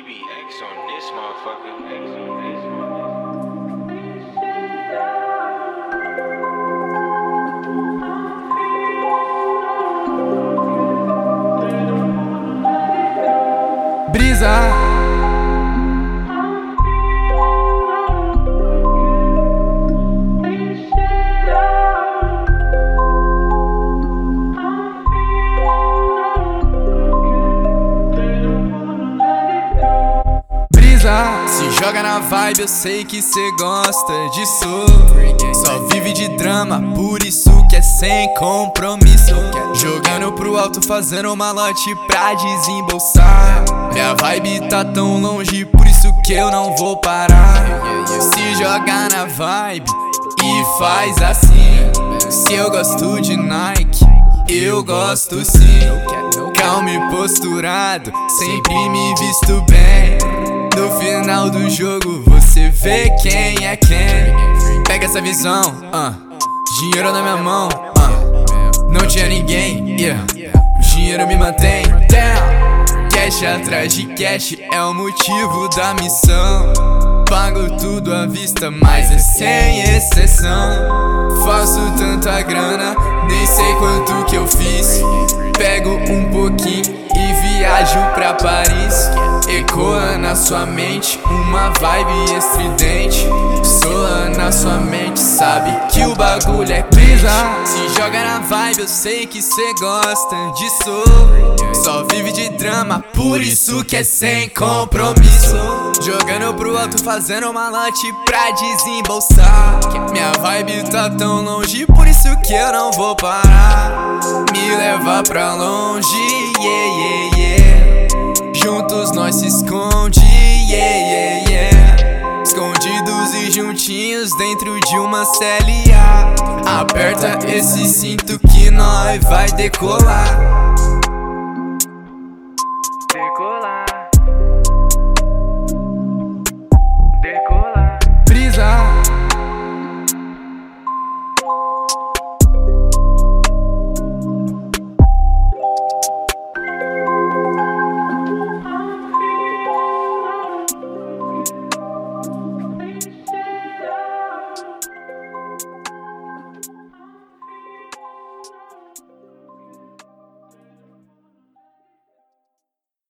be X on this motherfucker. X on this Brisa. Se joga na vibe, eu sei que cê gosta disso. Só vive de drama, por isso que é sem compromisso. Jogando pro alto, fazendo malote pra desembolsar. Minha vibe tá tão longe, por isso que eu não vou parar. Se joga na vibe e faz assim. Se eu gosto de Nike, eu gosto sim. Calmo e posturado, sempre me visto bem. No final do jogo você vê quem é quem. Pega essa visão, dinheiro na minha mão, não tinha ninguém, o dinheiro me mantém. Damn. Cash atrás de cash é o motivo da missão. Pago tudo à vista, mas é sem exceção. Faço tanta grana, nem sei quanto que eu fiz. Pego um pouquinho e viajo pra Paris. Ecoa na sua mente uma vibe estridente. Soa na sua mente, sabe que o bagulho é brisa. Se joga na vibe, eu sei que cê gosta disso. Só vive de drama, por isso que é sem compromisso. Jogando pro alto, fazendo malote pra desembolsar. Minha vibe tá tão longe, por isso que eu não vou parar. Me leva pra longe, yeah, yeah, yeah. Juntos nós se esconde, yeah, yeah, yeah. Escondidos e juntinhos dentro de uma CLA. Aperta esse cinto que nós vai decolar.